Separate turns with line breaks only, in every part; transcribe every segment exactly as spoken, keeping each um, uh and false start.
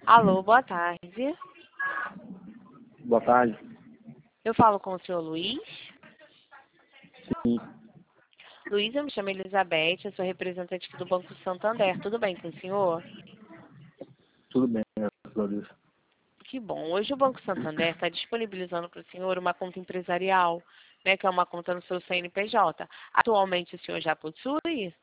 Alô, boa tarde.
Boa tarde.
Eu falo com o senhor Luiz.
Sim,
Luiz, eu me chamo Elizabeth, eu sou representante aqui do Banco Santander. Tudo bem com o senhor?
tudo bem, graças a Deus.
Que bom. Hoje o Banco Santander está disponibilizando para o senhor uma conta empresarial, né, que é uma conta no seu C N P J. Atualmente o senhor já possui?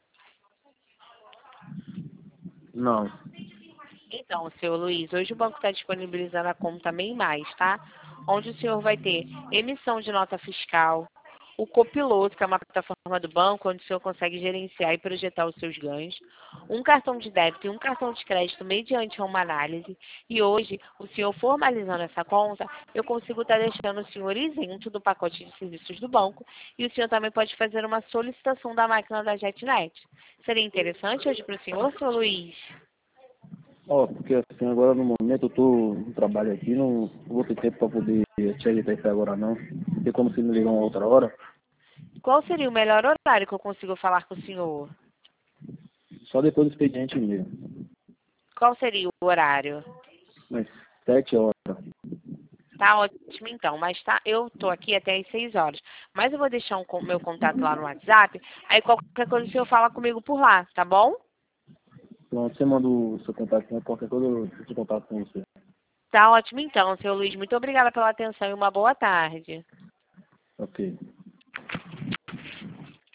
Não,
Então, senhor Luiz, hoje o banco está disponibilizando a conta MEI Mais, tá? Onde o senhor vai ter emissão de nota fiscal, o copiloto, que é uma plataforma do banco, onde o senhor consegue gerenciar e projetar os seus ganhos, um cartão de débito e um cartão de crédito mediante uma análise. E hoje, o senhor formalizando essa conta, eu consigo estar deixando o senhor isento do pacote de serviços do banco e o senhor também pode fazer uma solicitação da máquina da JetNet. Seria interessante hoje para o senhor, senhor Luiz?
ó, porque assim, agora no momento eu tô no trabalho aqui, não vou ter tempo para poder te ajeitar isso agora não. Tem como você me ligar uma outra hora?
Qual seria o melhor horário que eu consigo falar com o senhor?
Só depois do expediente mesmo.
Qual seria o horário?
Mas sete horas.
Tá ótimo então, mas tá, eu tô aqui até às seis horas. Mas eu vou deixar um, con- meu contato lá no WhatsApp, aí qualquer coisa o senhor fala comigo por lá, tá bom?
Pronto, você manda o seu contato, né? Qualquer coisa eu fico em contato com você.
Tá ótimo então, seu Luiz. Muito obrigada pela atenção e uma boa tarde.
Ok.